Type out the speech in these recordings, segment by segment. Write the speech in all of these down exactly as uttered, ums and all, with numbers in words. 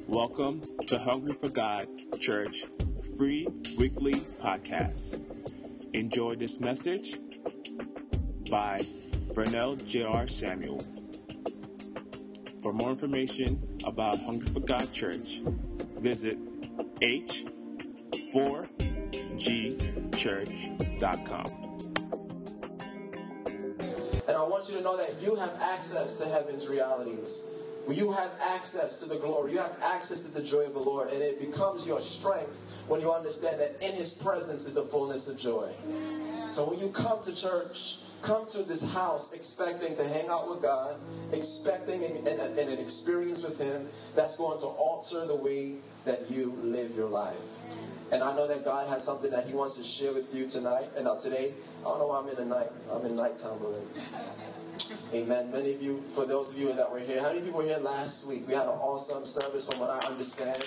Welcome to Hungry for God Church free weekly podcast. Enjoy this message by Vernell J R Samuel. For more information about Hungry for God Church, visit h four g church dot com. And I want you to know that you have access to heaven's realities. You have access to the glory. You have access to the joy of the Lord. And it becomes your strength when you understand that in His presence is the fullness of joy. So when you come to church, come to this house expecting to hang out with God, expecting an, an, an experience with Him that's going to alter the way that you live your life. And I know that God has something that He wants to share with you tonight. And now today, I don't know why I'm in the night. I'm in nighttime already. Amen. Many of you, for those of you that were here, how many people were here last week? We had an awesome service from what I understand.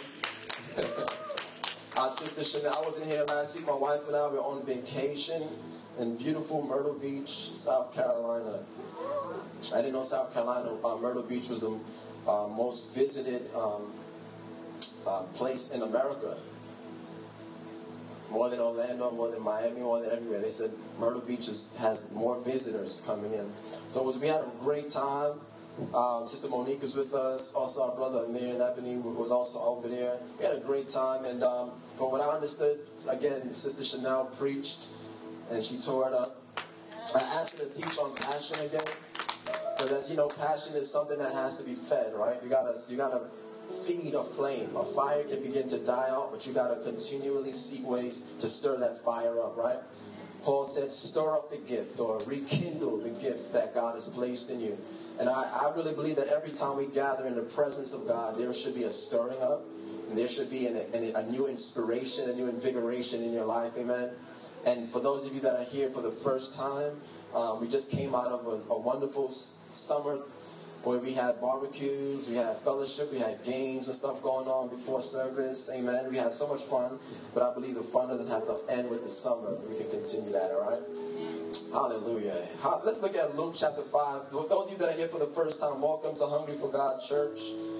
Our sister Chanel, I wasn't here last week. My wife and I were on vacation in beautiful Myrtle Beach, South Carolina. I didn't know South Carolina, uh, Myrtle Beach was the uh, most visited um, uh, place in America. More than Orlando, more than Miami, more than everywhere. They said Myrtle Beach is, has more visitors coming in. So it was, we had a great time. Um, Sister Monique was with us. Also our brother Amir and Ebony was also over there. We had a great time. And um, from what I understood, again, Sister Chanel preached and she tore it up. I asked her to teach on passion again. Because as you know, passion is something that has to be fed, right? You gotta, you gotta feed a flame. A fire can begin to die out, but you got to continually seek ways to stir that fire up, right? Paul said, stir up the gift or rekindle the gift that God has placed in you. And I, I really believe that every time we gather in the presence of God, there should be a stirring up, and there should be an, an, a new inspiration, a new invigoration in your life, amen? And for those of you that are here for the first time, um, we just came out of a, a wonderful s- summer where we had barbecues, we had fellowship, we had games and stuff going on before service. Amen. We had so much fun, but I believe the fun doesn't have to end with the summer. We can continue that, all right? Hallelujah. How, let's look at Luke chapter five. For those of you that are here for the first time, welcome to Hungry for God Church.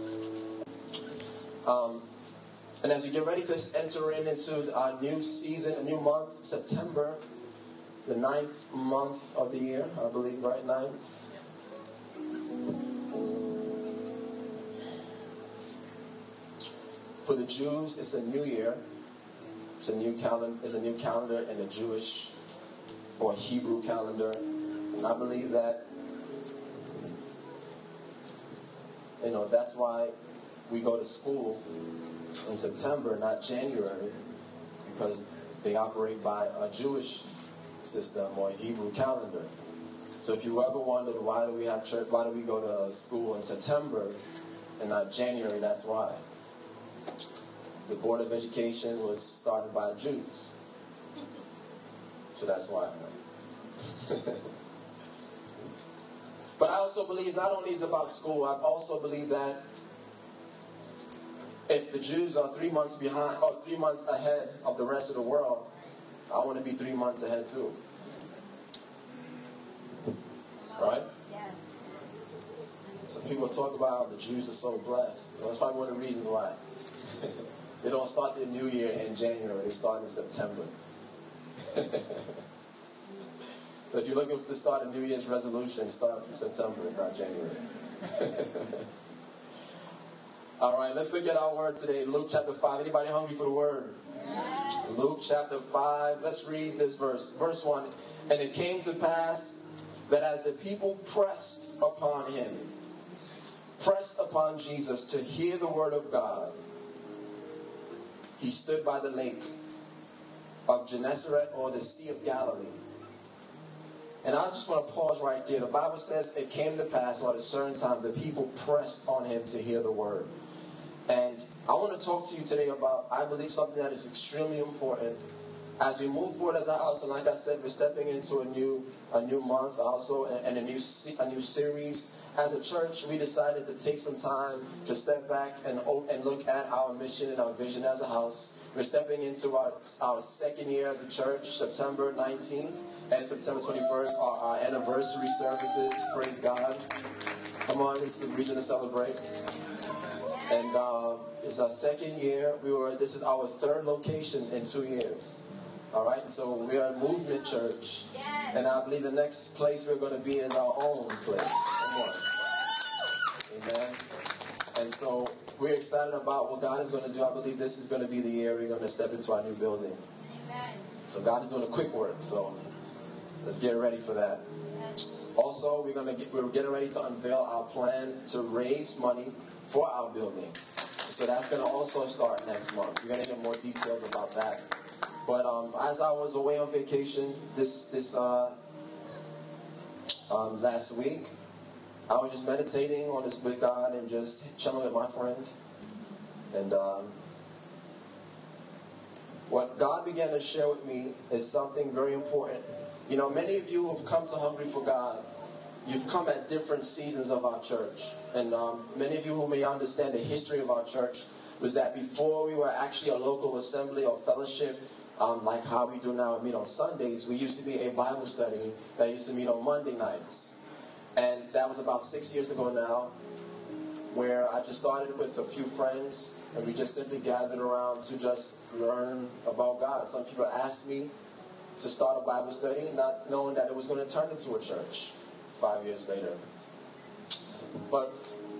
Um, and as we get ready to enter in into our new season, a new month, September, the ninth month of the year, I believe, right? Ninth. For the Jews, it's a new year. It's a new calendar. It's a new calendar in the Jewish or Hebrew calendar, and I believe that you know that's why we go to school in September, not January, because they operate by a Jewish system or a Hebrew calendar. So if you ever wondered why do we have church, why do we go to school in September and not January, that's why. The Board of Education was started by Jews. So that's why. But I also believe not only is it about school, I also believe that if the Jews are three months behind or three months ahead of the rest of the world, I want to be three months ahead too. Right? Yes. Some people talk about how the Jews are so blessed. That's probably one of the reasons why. They don't start their new year in January. They start in September. So if you're looking to start a New Year's resolution, start in September, not January. All right, let's look at our word today. Luke chapter five. Anybody hungry for the word? Yes. Luke chapter five. Let's read this verse. Verse one. And it came to pass that as the people pressed upon him, pressed upon Jesus to hear the word of God, he stood by the lake of Gennesaret, or the Sea of Galilee. And I just want to pause right there. The Bible says it came to pass at a certain time the people pressed on him to hear the word. And I want to talk to you today about, I believe, something that is extremely important as we move forward as a house. And like I said, we're stepping into a new a new month also, and a new a new series. As a church, we decided to take some time to step back and and look at our mission and our vision as a house. We're stepping into our our second year as a church, September nineteenth and September twenty-first are our anniversary services. Praise God. Come on, it's the reason to celebrate. And uh, it's our second year. We were. This is our third location in two years. All right. So we are a movement church, and I believe the next place we're going to be is our own place. Come on. Amen. And so we're excited about what God is going to do. I believe this is going to be the year we're going to step into our new building. Amen. So God is doing a quick work. So let's get ready for that. Also, we're going to get, we're getting ready to unveil our plan to raise money for our building. So that's going to also start next month. We're going to get more details about that. But um, as I was away on vacation this this uh, um, last week, I was just meditating on this with God and just chilling with my friend. And um, what God began to share with me is something very important. You know, many of you who've come to Hungry for God, you've come at different seasons of our church. And um, many of you who may understand the history of our church was that before we were actually a local assembly or fellowship, um, like how we do now, meet on Sundays, we used to be a Bible study that used to meet on Monday nights. And that was about six years ago now, where I just started with a few friends, and we just simply gathered around to just learn about God. Some people asked me to start a Bible study, not knowing that it was going to turn into a church five years later. But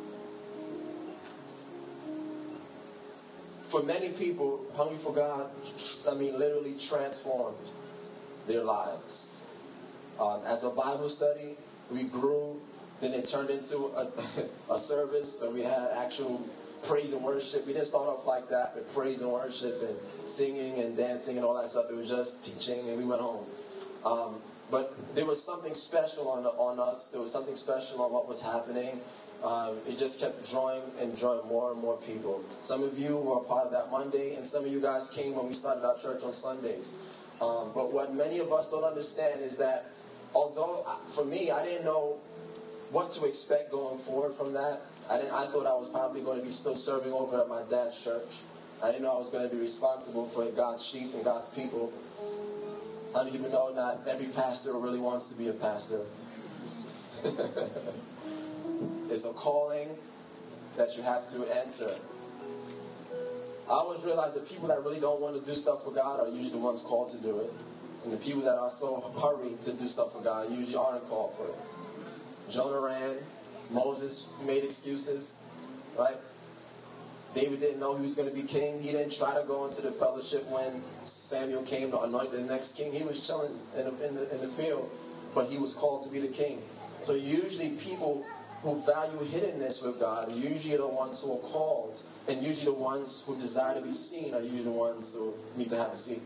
for many people, Hungry for God, I mean, literally transformed their lives. Um, as a Bible study, we grew, then it turned into a, a service, so we had actual praise and worship. We didn't start off like that with praise and worship and singing and dancing and all that stuff. It was just teaching, and we went home. Um, but there was something special on, on us. There was something special on what was happening. Um, it just kept drawing and drawing more and more people. Some of you were a part of that Monday, and some of you guys came when we started our church on Sundays. Um, but what many of us don't understand is that although, for me, I didn't know what to expect going forward from that. I didn't. I thought I was probably going to be still serving over at my dad's church. I didn't know I was going to be responsible for God's sheep and God's people. I didn't even know not every pastor really wants to be a pastor. It's a calling that you have to answer. I always realize the people that really don't want to do stuff for God are usually the ones called to do it. And the people that are so hurried to do stuff for God usually aren't called for it. Jonah ran. Moses made excuses, right? David didn't know he was going to be king. He didn't try to go into the fellowship when Samuel came to anoint the next king. He was chilling in the, in the, in the field, but he was called to be the king. So usually people who value hiddenness with God are usually the ones who are called, and usually the ones who desire to be seen are usually the ones who need to have a seat.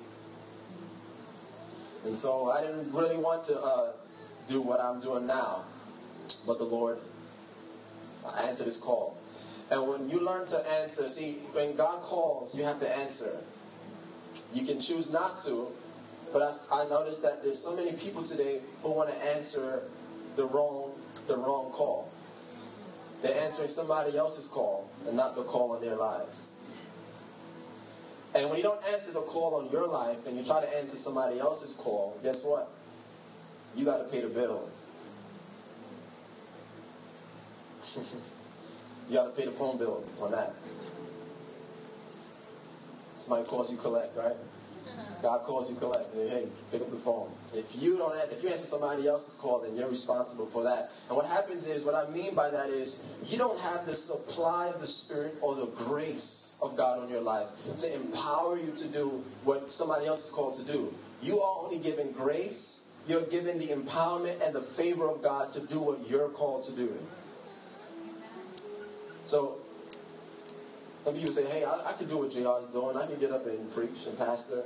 And so I didn't really want to uh, do what I'm doing now, but the Lord answered His call. And when you learn to answer, see, when God calls, you have to answer. You can choose not to, but I, I noticed that there's so many people today who want to answer the wrong, the wrong call. They're answering somebody else's call and not the call on their lives. And when you don't answer the call on your life and you try to answer somebody else's call, guess what? You got to pay the bill. You got to pay the phone bill on that. Somebody calls you collect, right? God calls you collect. Hey, pick up the phone. If you don't, if you answer somebody else's call, then you're responsible for that. And what happens is, what I mean by that is, you don't have the supply of the Spirit or the grace of God on your life to empower you to do what somebody else is called to do. You are only given grace. You're given the empowerment and the favor of God to do what you're called to do. So, some people say, hey, I, I can do what J R is doing. I can get up and preach and pastor.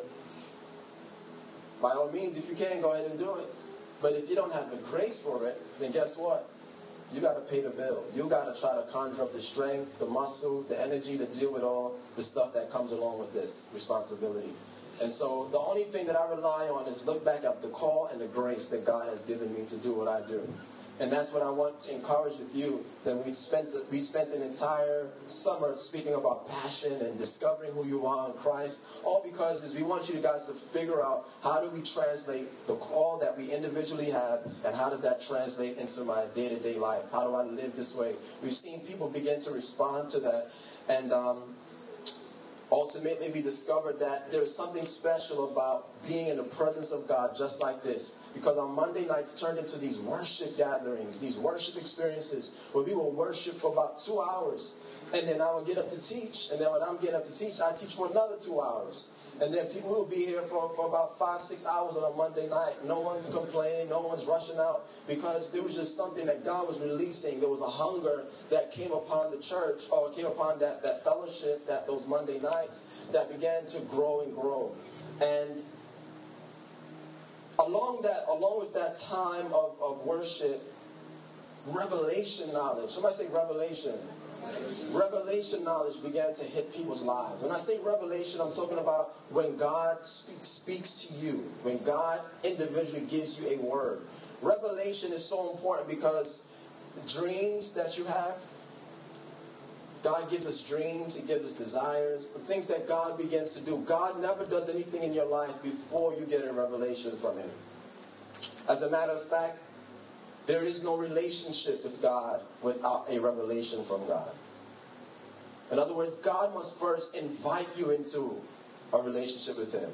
By all means, if you can, go ahead and do it. But if you don't have the grace for it, then guess what? You got to pay the bill. You got to try to conjure up the strength, the muscle, the energy to deal with all the stuff that comes along with this responsibility. And so the only thing that I rely on is look back at the call and the grace that God has given me to do what I do. And that's what I want to encourage with you, that we spent the, we spent an entire summer speaking about passion and discovering who you are in Christ. All because is we want you guys to figure out how do we translate the call that we individually have, and how does that translate into my day-to-day life? How do I live this way? We've seen people begin to respond to that. And um, ultimately we discovered that there's something special about being in the presence of God just like this. Because our Monday nights turned into these worship gatherings, these worship experiences, where we will worship for about two hours. And then I will get up to teach. And then when I'm getting up to teach, I teach for another two hours. And then people will be here for, for about five, six hours on a Monday night. No one's complaining. No one's rushing out. Because there was just something that God was releasing. There was a hunger that came upon the church, or came upon that, that fellowship, that those Monday nights, that began to grow and grow. And along that, along with that time of, of worship, revelation knowledge. Somebody say revelation. Revelation knowledge began to hit people's lives. When I say revelation, I'm talking about when God speaks, speaks to you, when God individually gives you a word. Revelation is so important because the dreams that you have, God gives us dreams, He gives us desires, the things that God begins to do. God never does anything in your life before you get a revelation from Him. As a matter of fact, there is no relationship with God without a revelation from God. In other words, God must first invite you into a relationship with Him.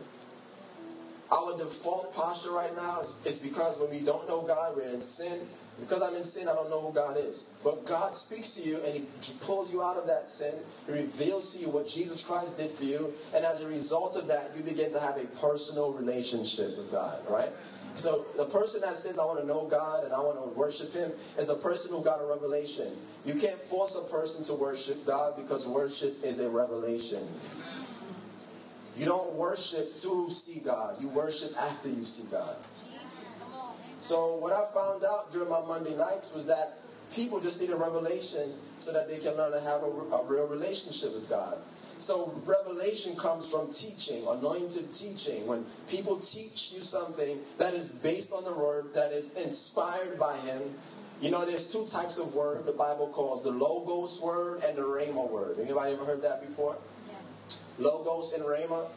Our default posture right now is, is because when we don't know God, we're in sin. Because I'm in sin, I don't know who God is. But God speaks to you and He pulls you out of that sin. He reveals to you what Jesus Christ did for you. And as a result of that, you begin to have a personal relationship with God, right? So the person that says, I want to know God and I want to worship Him, is a person who got a revelation. You can't force a person to worship God, because worship is a revelation. You don't worship to see God. You worship after you see God. So what I found out during my Monday nights was that people just need a revelation so that they can learn to have a, a real relationship with God. So revelation comes from teaching, anointed teaching. When people teach you something that is based on the Word, that is inspired by Him. You know, there's two types of word the Bible calls, the Logos word and the Rhema word. Anybody ever heard that before? Yes. Logos and Rhema.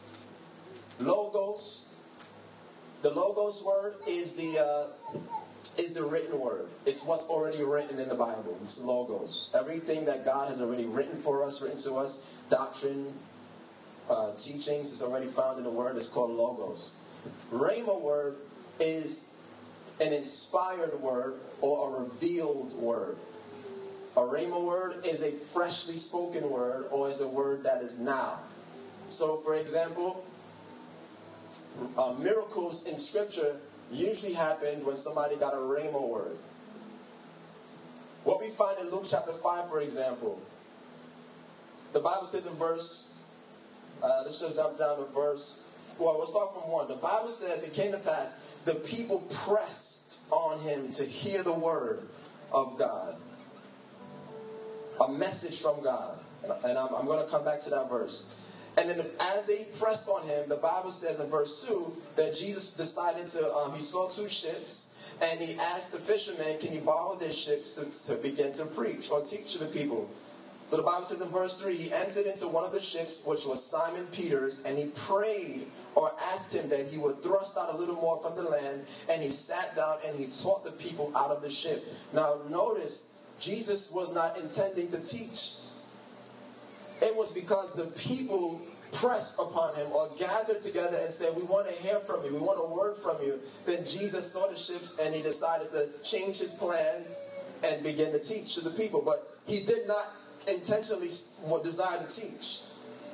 Logos, the Logos word is the uh, is the written word. It's what's already written in the Bible. It's Logos. Everything that God has already written for us, written to us, doctrine, uh, teachings, is already found in the Word. It's called Logos. Rhema word is an inspired word or a revealed word. A Rhema word is a freshly spoken word, or is a word that is now. So, for example, uh, miracles in Scripture usually happened when somebody got a Rhema word. What we find in Luke chapter five, for example, the Bible says in verse, uh, let's just jump down to verse, well, we'll start from one. The Bible says, it came to pass, the people pressed on Him to hear the word of God. A message from God. And I'm, I'm going to come back to that verse. And then as they pressed on Him, the Bible says in verse two that Jesus decided to, um, He saw two ships, and He asked the fishermen, can you borrow their ships to, to begin to preach or teach the people? So the Bible says in verse three, He entered into one of the ships, which was Simon Peter's, and He prayed or asked Him that He would thrust out a little more from the land, and He sat down and He taught the people out of the ship. Now notice, Jesus was not intending to teach. It was because the people pressed upon Him or gathered together and said, we want to hear from you, we want a word from you. Then Jesus saw the ships and He decided to change His plans and begin to teach to the people. But He did not intentionally desire to teach.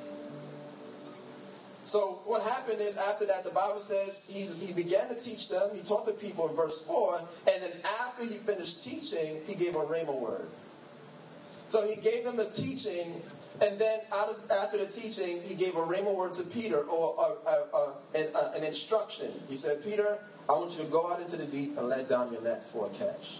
So what happened is, after that, the Bible says he, he began to teach them. He taught the people in verse four. And then after He finished teaching, He gave a Rhema word. So He gave them the teaching. And then out of, after the teaching, He gave a Rhema word to Peter, or a, a, a, an, a, an instruction. He said, Peter, I want you to go out into the deep and let down your nets for a catch.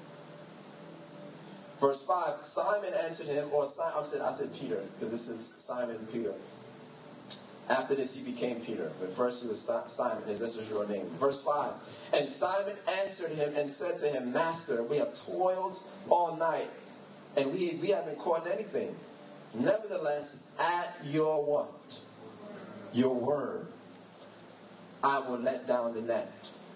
Verse five, Simon answered Him, or Simon, I said, I said Peter, because this is Simon Peter. After this, he became Peter. But first, he was Simon. His this was your name. Verse five. And Simon answered him and said to him, Master, we have toiled all night, and we, we haven't caught anything. Nevertheless, at your what? Your word, I will let down the net.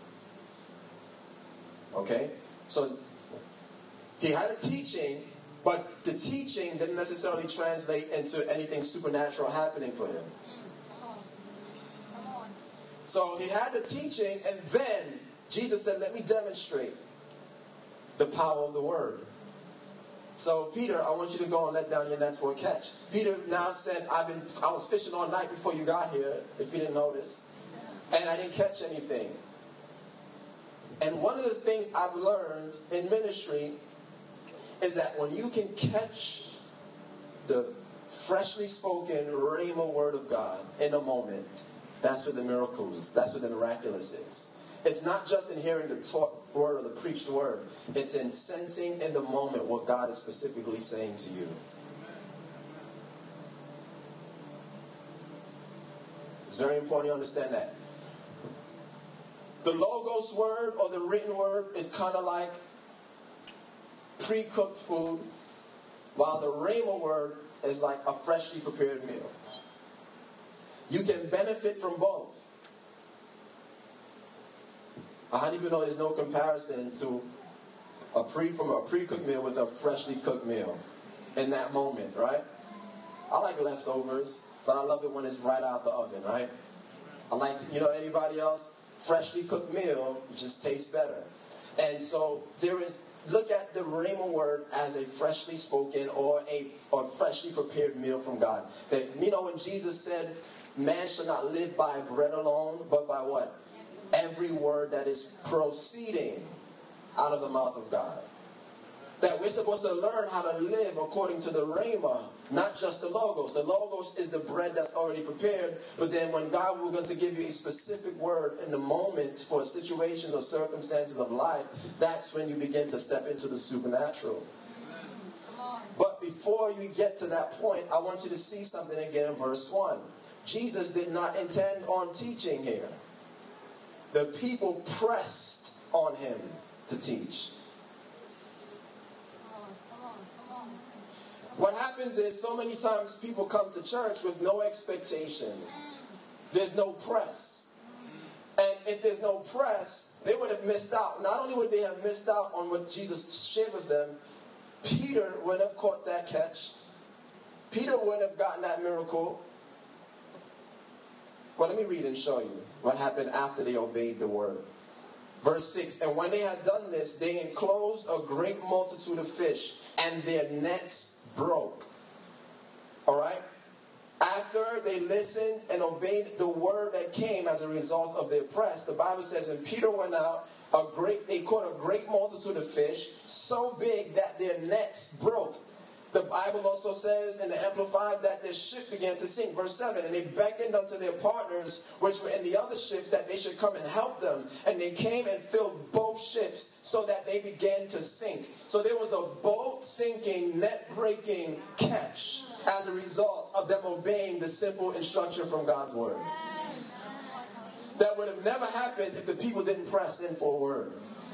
Okay? So, he had a teaching, but the teaching didn't necessarily translate into anything supernatural happening for him. So he had the teaching, and then Jesus said, let me demonstrate the power of the word. So, Peter, I want you to go and let down your nets for a catch. Peter now said, I've been, I was fishing all night before you got here, if you didn't notice. And I didn't catch anything. And one of the things I've learned in ministry is that when you can catch the freshly spoken rhema word of God in a moment, that's what the miracles, that's what the miraculous is. It's not just in hearing the taught word or the preached word. It's in sensing in the moment what God is specifically saying to you. It's very important you understand that. The Logos word or the written word is kind of like pre-cooked food, while the Rhema word is like a freshly prepared meal. You can benefit from both. How do you know there's no comparison to a pre from a pre-cooked meal with a freshly cooked meal in that moment, right? I like leftovers, but I love it when it's right out the oven, right? I like to, you know, anybody else? Freshly cooked meal just tastes better. And so there is, look at the Rhema word as a freshly spoken or a or freshly prepared meal from God. That, you know, when Jesus said, man shall not live by bread alone, but by what? Every word that is proceeding out of the mouth of God. That we're supposed to learn how to live according to the Rhema, not just the Logos. The Logos is the bread that's already prepared, but then when God was going to give you a specific word in the moment for situations or circumstances of life, that's when you begin to step into the supernatural. But before you get to that point, I want you to see something again in verse one. Jesus did not intend on teaching here. The people pressed on him to teach. What happens is so many times people come to church with no expectation. There's no press. And if there's no press, they would have missed out. Not only would they have missed out on what Jesus shared with them, Peter would have caught that catch. Peter would have gotten that miracle. Well, let me read and show you what happened after they obeyed the word. Verse six, and when they had done this, they enclosed a great multitude of fish, and their nets broke. All right? After they listened and obeyed the word that came as a result of their press, the Bible says, and Peter went out, a great, they caught a great multitude of fish, so big that their nets broke. The Bible also says in the Amplified that their ship began to sink. Verse seven, and they beckoned unto their partners, which were in the other ship, that they should come and help them. And they came and filled both ships, so that they began to sink. So there was a boat sinking, net breaking catch as a result of them obeying the simple instruction from God's word. That would have never happened if the people didn't press in for a word.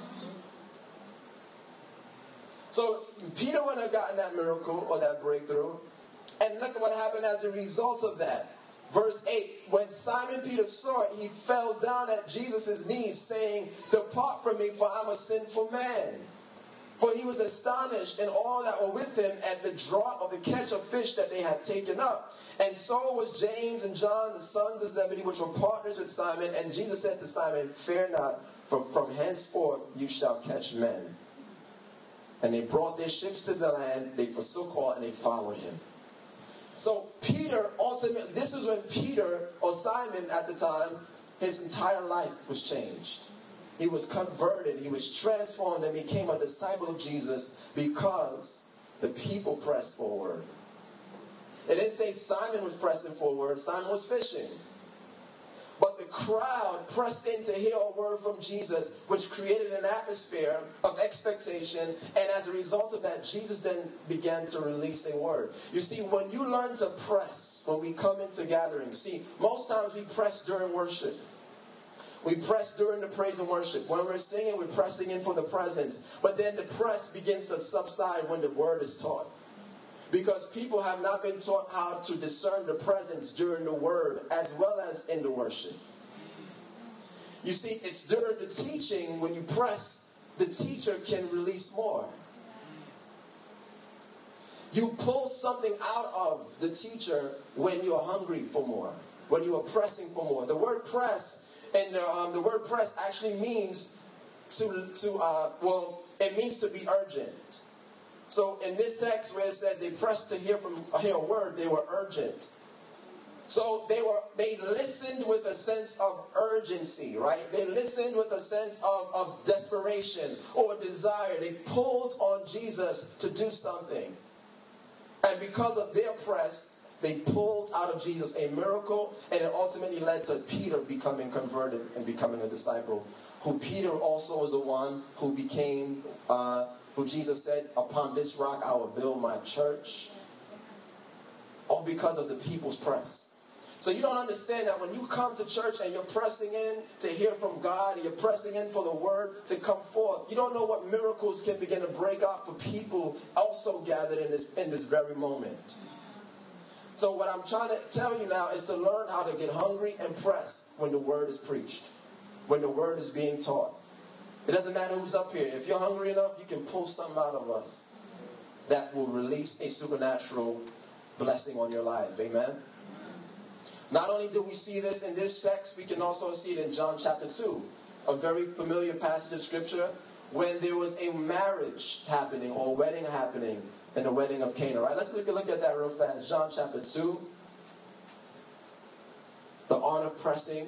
So Peter wouldn't have gotten that miracle or that breakthrough. And look at what happened as a result of that. Verse eight, when Simon Peter saw it, he fell down at Jesus' knees, saying, depart from me, for I'm a sinful man. For he was astonished and all that were with him at the draught of the catch of fish that they had taken up. And so was James and John, the sons of Zebedee, which were partners with Simon. And Jesus said to Simon, fear not, for from henceforth you shall catch men. And they brought their ships to the land, they forsook all, and they followed him. So Peter, ultimately, this is when Peter, or Simon at the time, his entire life was changed. He was converted, he was transformed, and became a disciple of Jesus because the people pressed forward. It didn't say Simon was pressing forward, Simon was fishing. But the crowd pressed in to hear a word from Jesus, which created an atmosphere of expectation. And as a result of that, Jesus then began to release a word. You see, when you learn to press, when we come into gatherings, see, most times we press during worship. We press during the praise and worship. When we're singing, we're pressing in for the presence. But then the press begins to subside when the word is taught. Because people have not been taught how to discern the presence during the word as well as in the worship. You see, it's during the teaching, when you press, the teacher can release more. You pull something out of the teacher when you're hungry for more, when you are pressing for more. The word press, and the, um, the word press actually means to, to uh, well, it means to be urgent. So in this text where it said they pressed to hear from hear a word, they were urgent. So they were they listened with a sense of urgency, right? They listened with a sense of, of desperation or desire. They pulled on Jesus to do something. And because of their press, they pulled out of Jesus a miracle, and it ultimately led to Peter becoming converted and becoming a disciple. Who Peter also is the one who became uh, who Jesus said, upon this rock I will build my church. All because of the people's press. So you don't understand that when you come to church and you're pressing in to hear from God, and you're pressing in for the word to come forth, you don't know what miracles can begin to break out for people also gathered in this, in this very moment. So what I'm trying to tell you now is to learn how to get hungry and press when the word is preached, when the word is being taught. It doesn't matter who's up here. If you're hungry enough, you can pull something out of us that will release a supernatural blessing on your life. Amen? Not only do we see this in this text, we can also see it in John chapter two, a very familiar passage of scripture, when there was a marriage happening or a wedding happening in the wedding of Cana. Right? Let's look, look at that real fast. John chapter two, the art of pressing.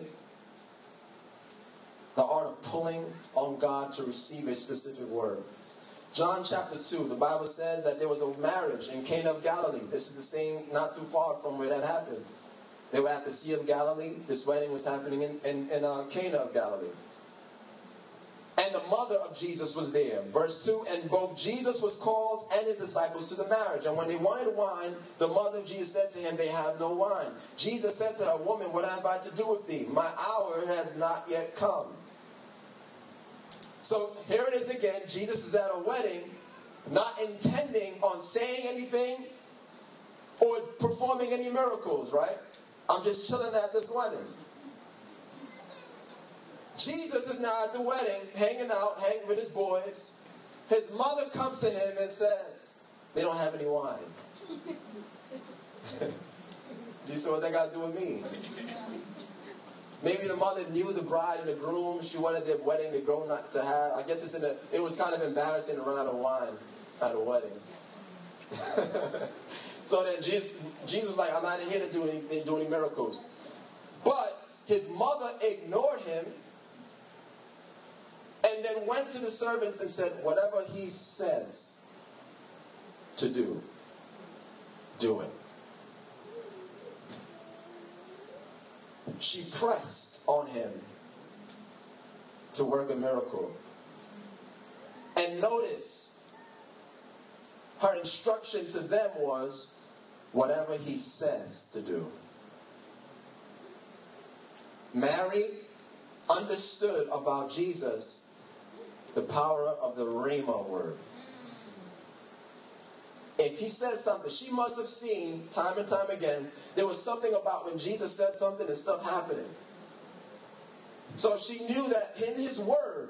The art of pulling on God to receive a specific word. John chapter two, the Bible says that there was a marriage in Cana of Galilee. This is the same, not too far from where that happened. They were at the Sea of Galilee. This wedding was happening in, in, in uh, Cana of Galilee. And the mother of Jesus was there. Verse two, and both Jesus was called and his disciples to the marriage. And when they wanted wine, the mother of Jesus said to him, they have no wine. Jesus said to her, woman, what have I to do with thee? My hour has not yet come. So here it is again. Jesus is at a wedding, not intending on saying anything or performing any miracles, right? I'm just chilling at this wedding. Jesus is now at the wedding, hanging out, hanging with his boys. His mother comes to him and says, they don't have any wine. Do you see what that got to do with me? Maybe the mother knew the bride and the groom. She wanted their wedding to go not to have. I guess it's in a, it was kind of embarrassing to run out of wine at a wedding. So then Jesus, Jesus was like, I'm not here to do any, do any miracles. But his mother ignored him and then went to the servants and said, whatever he says to do, do it. She pressed on him to work a miracle. And notice, her instruction to them was, whatever he says to do. Mary understood about Jesus the power of the Rhema word. If he says something, she must have seen time and time again, there was something about when Jesus said something and stuff happening. So she knew that in his word,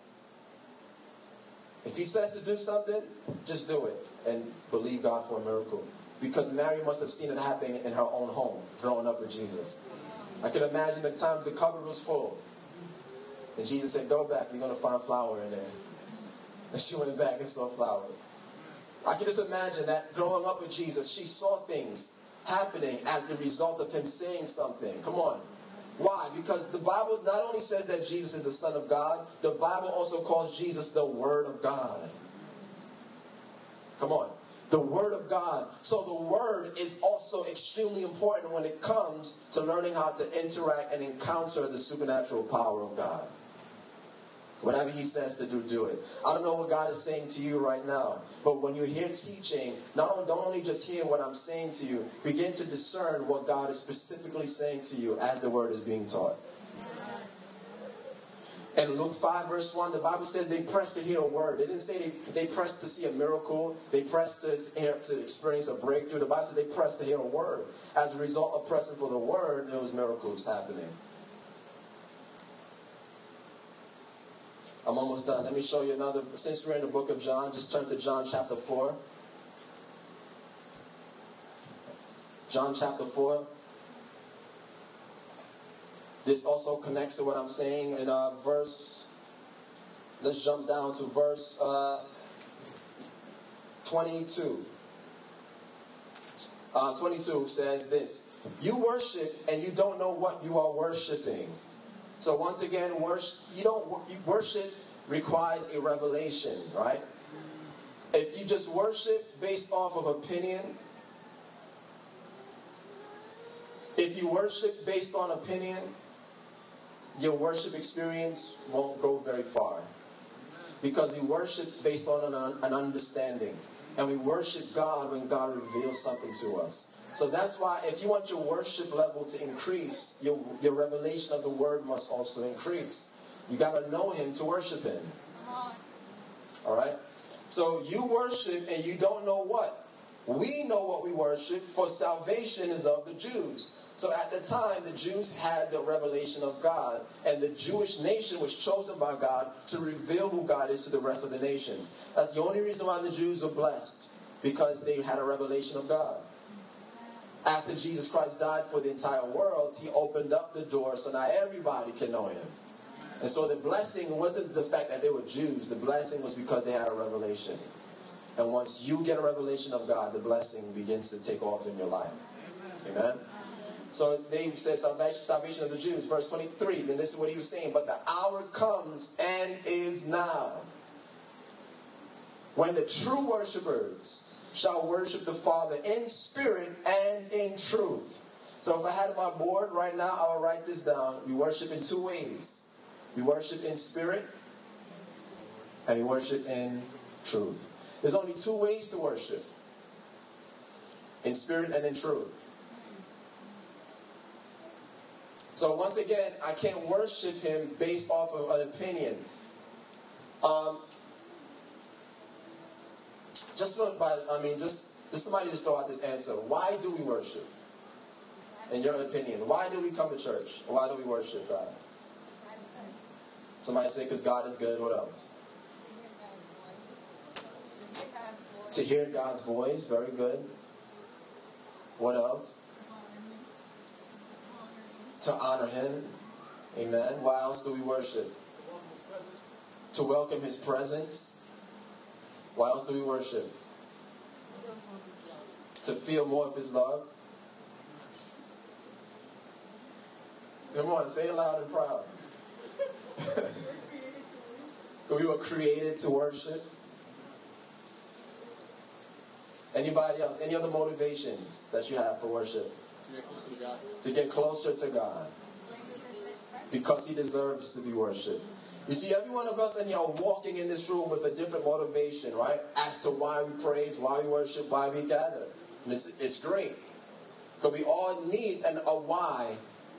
if he says to do something, just do it and believe God for a miracle. Because Mary must have seen it happening in her own home, growing up with Jesus. I can imagine the times the cupboard was full. And Jesus said, go back, you're going to find flour in there. And she went back and saw flour. I can just imagine that growing up with Jesus, she saw things happening as the result of him saying something. Come on. Why? Because the Bible not only says that Jesus is the Son of God, the Bible also calls Jesus the Word of God. Come on. The Word of God. So the Word is also extremely important when it comes to learning how to interact and encounter the supernatural power of God. Whatever He says to do, do it. I don't know what God is saying to you right now, but when you hear teaching, not only, don't only just hear what I'm saying to you, begin to discern what God is specifically saying to you as the Word is being taught. In Luke five verse one, the Bible says they pressed to hear a word. They didn't say they, they pressed to see a miracle. They pressed to, hear, to experience a breakthrough. The Bible said they pressed to hear a word. As a result of pressing for the word, there was miracles happening. I'm almost done. Let me show you another. Since we're in the book of John, just turn to John chapter four. John chapter four. This also connects to what I'm saying in uh, verse, let's jump down to verse uh, twenty-two. Uh, twenty-two says this: you worship and you don't know what you are worshiping. So once again, worship, you don't worship requires a revelation, right? If you just worship based off of opinion, if you worship based on opinion, your worship experience won't go very far. Because we worship based on an, an understanding. And we worship God when God reveals something to us. So that's why if you want your worship level to increase, your, your revelation of the Word must also increase. You got to know Him to worship Him. Alright? So you worship and you don't know what. We know what we worship, for salvation is of the Jews. So at the time, the Jews had the revelation of God, and the Jewish nation was chosen by God to reveal who God is to the rest of the nations. That's the only reason why the Jews were blessed, because they had a revelation of God. After Jesus Christ died for the entire world, He opened up the door so now everybody can know Him. And so the blessing wasn't the fact that they were Jews. The blessing was because they had a revelation. And once you get a revelation of God, the blessing begins to take off in your life. Amen? So they said salvation, salvation of the Jews. Verse twenty-three, then this is what he was saying. But the hour comes and is now, when the true worshipers shall worship the Father in spirit and in truth. So if I had my board right now, I would write this down. We worship in two ways. We worship in spirit and we worship in truth. There's only two ways to worship. In spirit and in truth. So once again, I can't worship Him based off of an opinion. Um, just for, by, I mean, just, just somebody just throw out this answer. Why do we worship? In your opinion, why do we come to church? Why do we worship God? Somebody say, because God is good. What else? To hear God's voice. Very good. What else? To honor Him. Amen. Why else do we worship? To welcome His presence. Why else do we worship? To feel more of His love. Come on, say it loud and proud. We were created to worship. Anybody else? Any other motivations that you have for worship? To get closer to God. To get closer to God. Because He deserves to be worshipped. You see, every one of us in here are walking in this room with a different motivation, right? As to why we praise, why we worship, why we gather. And it's, it's great. Because we all need an, a why.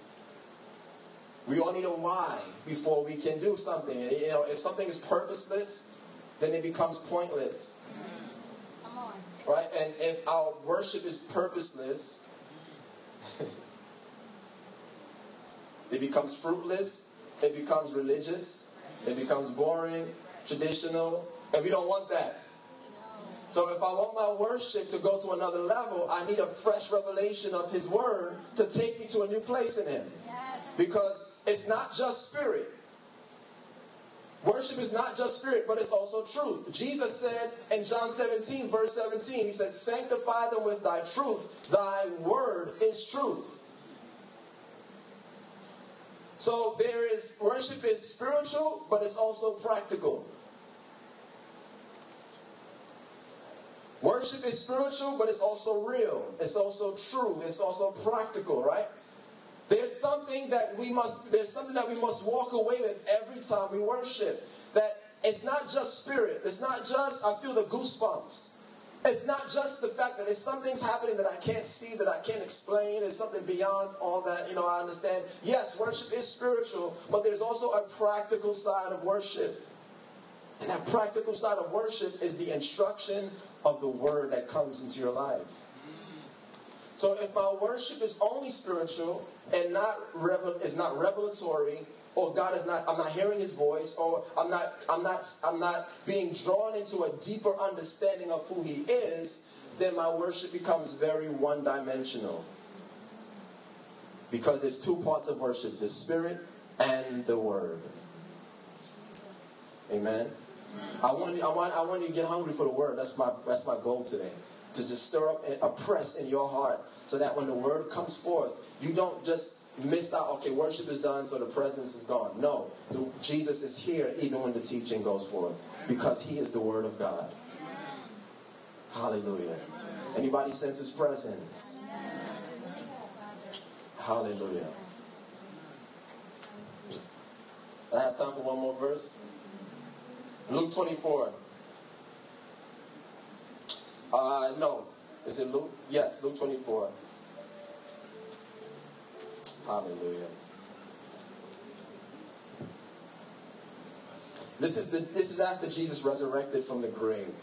We all need a why before we can do something. You know, if something is purposeless, then it becomes pointless. Come on. Right? And if our worship is purposeless, it becomes fruitless, it becomes religious, it becomes boring, traditional, and we don't want that. So if I want my worship to go to another level, I need a fresh revelation of His Word to take me to a new place in Him. Yes. Because it's not just spirit. Worship is not just spirit, but it's also truth. Jesus said in John seventeen, verse seventeen, He said, sanctify them with Thy truth. Thy word is truth. So there is, worship is spiritual, but it's also practical. Worship is spiritual, but it's also real. It's also true. It's also practical, right? There's something that we must, there's something that we must walk away with every time we worship. That it's not just spirit. It's not just, I feel the goosebumps. It's not just the fact that it's something's happening that I can't see, that I can't explain. It's something beyond all that, you know, I understand. Yes, worship is spiritual, but there's also a practical side of worship. And that practical side of worship is the instruction of the word that comes into your life. So if my worship is only spiritual and not revel- is not revelatory, or God is not, I'm not hearing his voice, or I'm not, I'm not, I'm not being drawn into a deeper understanding of who he is, then my worship becomes very one-dimensional. Because there's two parts of worship, the spirit and the word. Amen. I want, I want, I want you to get hungry for the word. That's my, that's my goal today. To just stir up and oppress in your heart, so that when the word comes forth, you don't just miss out. Okay, worship is done, so the presence is gone. No, the, Jesus is here even when the teaching goes forth, because he is the word of God. Hallelujah. Anybody sense his presence? Hallelujah. I have time for one more verse. Luke twenty-four. Uh, no. Is it Luke? Yes, Luke twenty-four. Hallelujah. This is the this is after Jesus resurrected from the grave.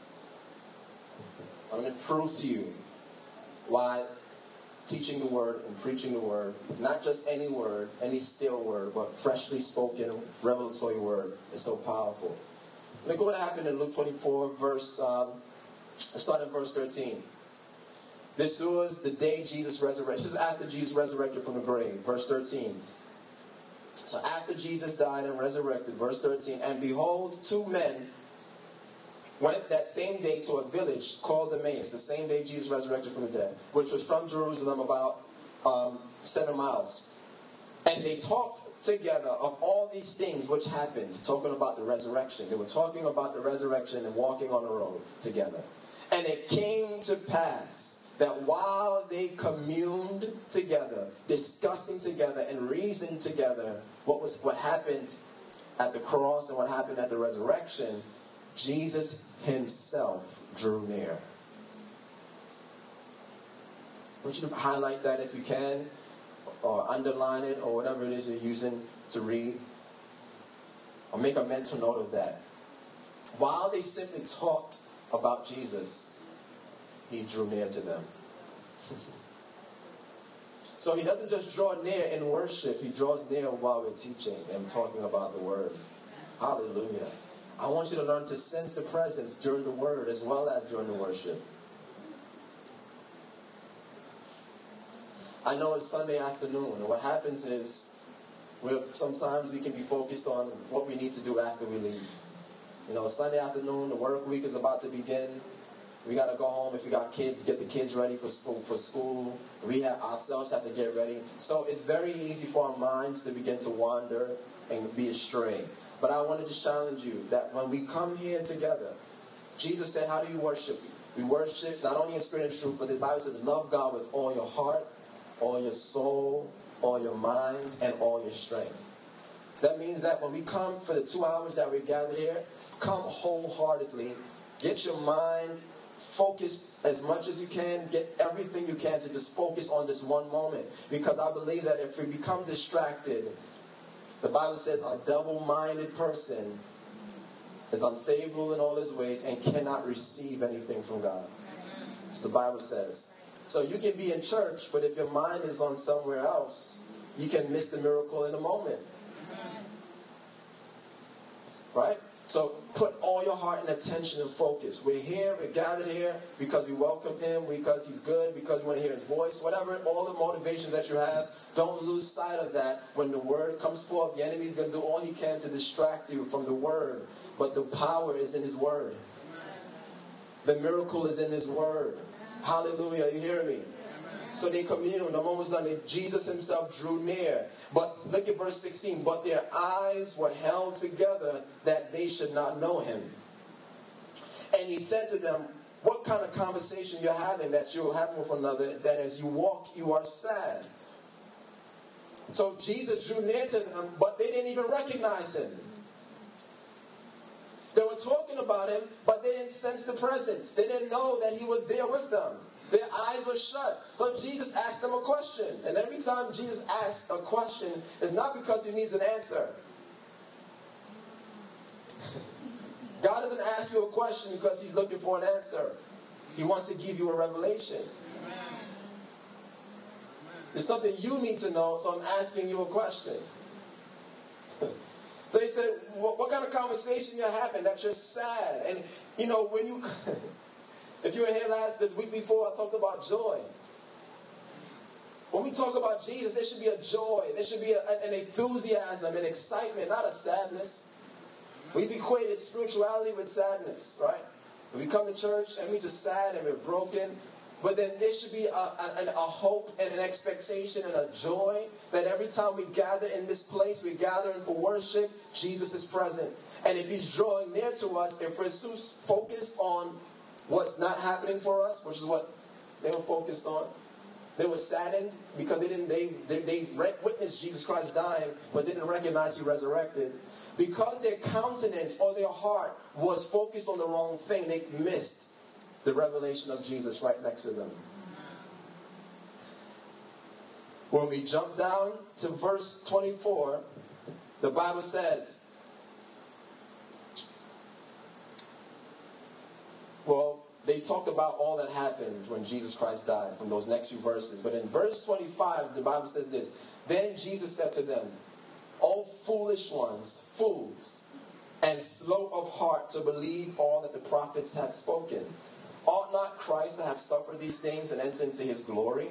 I'm going to prove to you why teaching the word and preaching the word, not just any word, any still word, but freshly spoken, revelatory word, is so powerful. Look at what happened in Luke twenty-four, verse. Um, Let's start in verse thirteen. This was the day Jesus resurrected. This is after Jesus resurrected from the grave. Verse thirteen. So after Jesus died and resurrected, verse thirteen, and behold, two men went that same day to a village called Emmaus, the same day Jesus resurrected from the dead, which was from Jerusalem about um, seven miles. And they talked together of all these things which happened, talking about the resurrection. They were talking about the resurrection and walking on the road together. And it came to pass that while they communed together, discussing together and reasoning together what was what happened at the cross and what happened at the resurrection, Jesus himself drew near. I want you to highlight that if you can, or underline it, or whatever it is you're using to read. Or make a mental note of that. While they simply talked about Jesus, he drew near to them. So he doesn't just draw near in worship, he draws near while we're teaching and talking about the word. Hallelujah. I want you to learn to sense the presence during the word as well as during the worship. I know it's Sunday afternoon, and what happens is we're, sometimes we can be focused on what we need to do after we leave. You know, Sunday afternoon, the work week is about to begin. We got to go home. If we got kids, get the kids ready for school. For school. We have ourselves have to get ready. So it's very easy for our minds to begin to wander and be astray. But I wanted to challenge you that when we come here together, Jesus said, how do you worship? We worship not only in spirit and truth, but the Bible says, love God with all your heart, all your soul, all your mind, and all your strength. That means that when we come for the two hours that we gather here, come wholeheartedly. Get your mind focused as much as you can. Get everything you can to just focus on this one moment. Because I believe that if we become distracted, the Bible says a double-minded person is unstable in all his ways and cannot receive anything from God. The Bible says. So you can be in church, but if your mind is on somewhere else, you can miss the miracle in a moment. Right? So put all your heart and attention and focus. We're here, we're gathered here because we welcome him, because he's good, because we want to hear his voice. Whatever, all the motivations that you have, don't lose sight of that. When the word comes forth, the enemy's going to do all he can to distract you from the word. But the power is in his word. The miracle is in his word. Hallelujah, you hear me? So they communed. The moment was done. Jesus himself drew near. But look at verse sixteen. But their eyes were held together that they should not know him. And he said to them, what kind of conversation you're having that you're having with another, that as you walk, you are sad. So Jesus drew near to them, but they didn't even recognize him. They were talking about him, but they didn't sense the presence. They didn't know that he was there with them. Their eyes were shut. So Jesus asked them a question. And every time Jesus asks a question, it's not because he needs an answer. God doesn't ask you a question because he's looking for an answer. He wants to give you a revelation. There's something you need to know, so I'm asking you a question. So he said, what, what kind of conversation you're having that you're sad? And, you know, when you, if you were here last, the week before, I talked about joy. When we talk about Jesus, there should be a joy. There should be a, an enthusiasm, an excitement, not a sadness. We've equated spirituality with sadness, right? We come to church and we're just sad and we're broken. But then there should be a, a, a hope and an expectation and a joy that every time we gather in this place, we're gathering for worship, Jesus is present. And if he's drawing near to us, if we're so focused on what's not happening for us, which is what they were focused on, they were saddened because they didn't they they, they witnessed Jesus Christ dying, but didn't recognize he resurrected. Because their countenance or their heart was focused on the wrong thing, they missed the revelation of Jesus right next to them. When we jump down to verse twenty-four, the Bible says, well, they talk about all that happened when Jesus Christ died from those next few verses. But in verse twenty-five, the Bible says this, then Jesus said to them, O foolish ones, fools, and slow of heart to believe all that the prophets had spoken. Ought not Christ to have suffered these things and enter into his glory?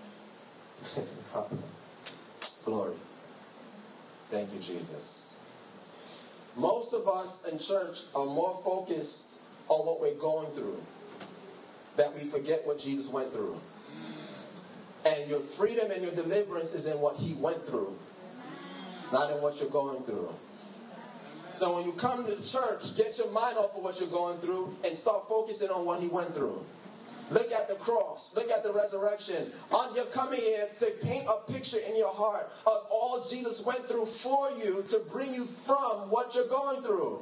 Glory. Thank you, Jesus. Most of us in church are more focused on what we're going through, that we forget what Jesus went through. And your freedom and your deliverance is in what he went through, not in what you're going through. So when you come to church, get your mind off of what you're going through and start focusing on what he went through. Look at the cross. Look at the resurrection. You're coming here to paint a picture in your heart of all Jesus went through for you to bring you from what you're going through.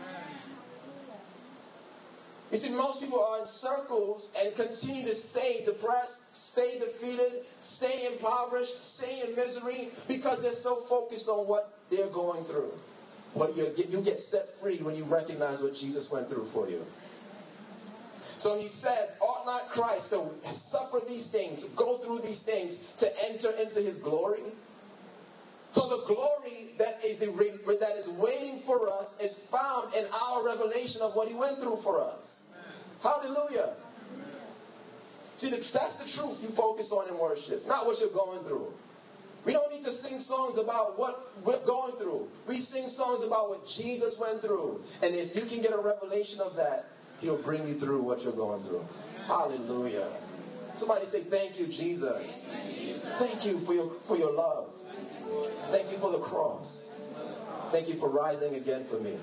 You see, most people are in circles and continue to stay depressed, stay defeated, stay impoverished, stay in misery because they're so focused on what they're going through. But you get, you get set free when you recognize what Jesus went through for you. So he says, ought not Christ to suffer these things, go through these things, to enter into his glory? So the glory that is, that is waiting for us is found in our revelation of what he went through for us. Hallelujah. See, that's the truth you focus on in worship, not what you're going through. We don't need to sing songs about what we're going through. We sing songs about what Jesus went through. And if you can get a revelation of that, he'll bring you through what you're going through. Hallelujah. Somebody say, thank you, Jesus. Thank you for your, for your love. Thank you for the cross. Thank you for rising again for me.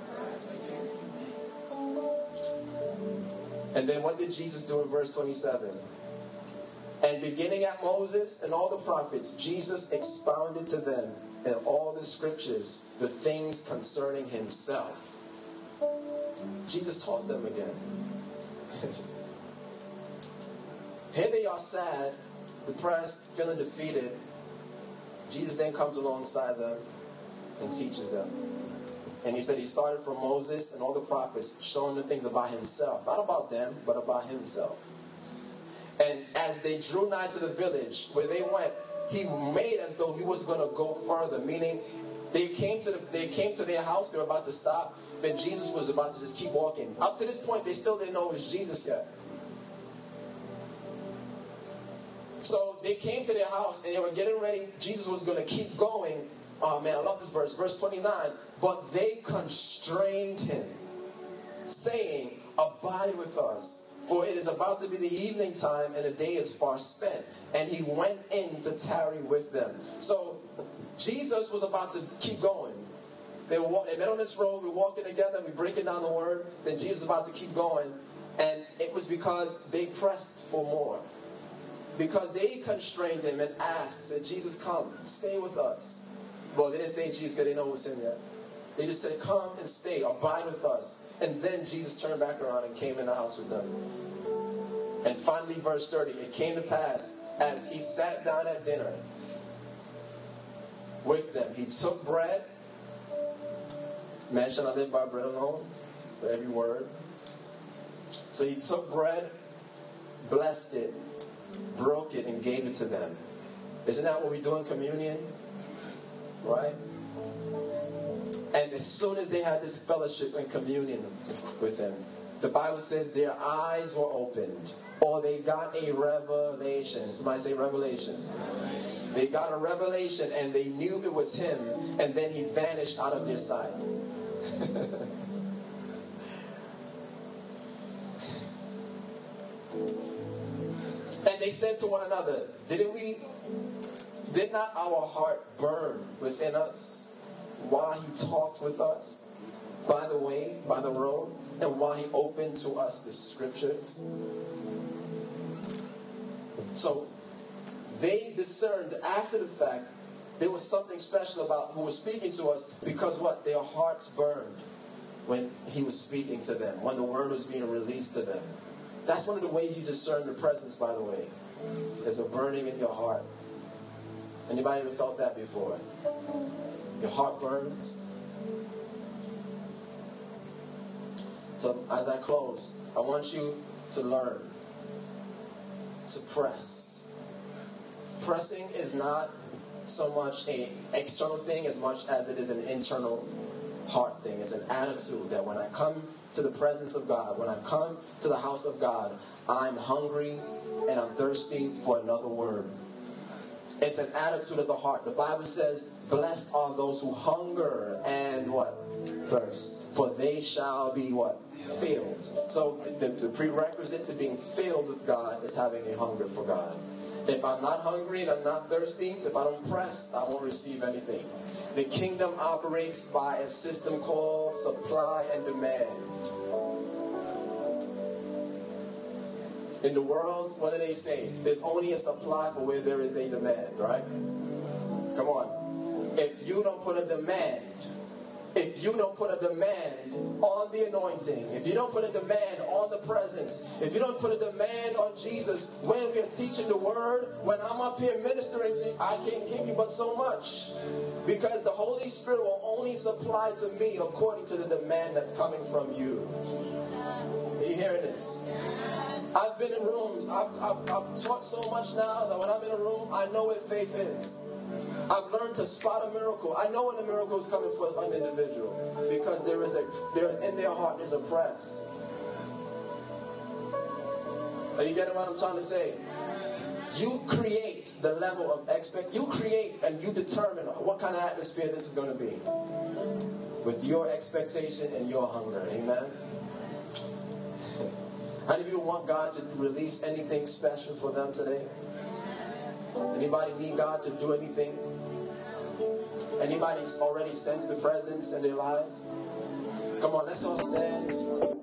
And then what did Jesus do in verse twenty-seven? And beginning at Moses and all the prophets, Jesus expounded to them in all the scriptures the things concerning himself. Jesus taught them again. Here they are sad, depressed, feeling defeated. Jesus then comes alongside them and teaches them. And he said he started from Moses and all the prophets, showing them things about himself. Not about them, but about himself. And as they drew nigh to the village where they went, he made as though he was going to go further. Meaning, they came to the, they came to their house, they were about to stop, but Jesus was about to just keep walking. Up to this point, they still didn't know it was Jesus yet. So they came to their house and they were getting ready. Jesus was going to keep going. Oh man, I love this verse. Verse twenty-nine. But they constrained him, saying, abide with us, for it is about to be the evening time and the day is far spent. And he went in to tarry with them. So Jesus was about to keep going. They, were, they met on this road. We're walking together. We're breaking down the word. Then Jesus is about to keep going. And it was because they pressed for more. Because they constrained him and asked, said, Jesus, come, stay with us. Well, they didn't say Jesus because they know who's in there. They just said, come and stay, abide with us. And then Jesus turned back around and came in the house with them. And finally, verse thirty, it came to pass, as he sat down at dinner with them, he took bread. Man shall not live by bread alone, but every word. So he took bread, blessed it, broke it, and gave it to them. Isn't that what we do in communion? Right? And as soon as they had this fellowship and communion with him, the Bible says their eyes were opened, or they got a revelation. Somebody say revelation. They got a revelation, and they knew it was him, and then he vanished out of their sight. And they said to one another, didn't we, did not our heart burn within us while he talked with us by the way, by the road, and while he opened to us the scriptures? So they discerned after the fact there was something special about who was speaking to us, because what? Their hearts burned when he was speaking to them, when the word was being released to them. That's one of the ways you discern the presence, by the way. There's a burning in your heart. Anybody ever felt that before? Your heart burns. So as I close, I want you to learn to press. Pressing is not so much an external thing as much as it is an internal heart thing. It's an attitude that when I come to the presence of God, when I come to the house of God, I'm hungry and I'm thirsty for another word. It's an attitude of the heart. The Bible says, blessed are those who hunger and what? Thirst. For they shall be what? Filled. So the, the prerequisite to being filled with God is having a hunger for God. If I'm not hungry and I'm not thirsty, if I don't press, I won't receive anything. The kingdom operates by a system called supply and demand. In the world, what do they say? There's only a supply for where there is a demand, right? Come on. If you don't put a demand, if you don't put a demand on the anointing, if you don't put a demand on the presence, if you don't put a demand on Jesus when we're teaching the word, when I'm up here ministering to you, I can't give you but so much. Because the Holy Spirit will only supply to me according to the demand that's coming from you. Are you hearing this? I've been in rooms, I've, I've, I've taught so much now that when I'm in a room, I know what faith is. I've learned to spot a miracle. I know when a miracle is coming for an individual, because there is a, there in their heart, there's a press. Are you getting what I'm trying to say? You create the level of expect. You create and you determine what kind of atmosphere this is going to be with your expectation and your hunger. Amen. How many of you want God to release anything special for them today? Anybody need God to do anything? Anybody already sense the presence in their lives? Come on, let's all stand.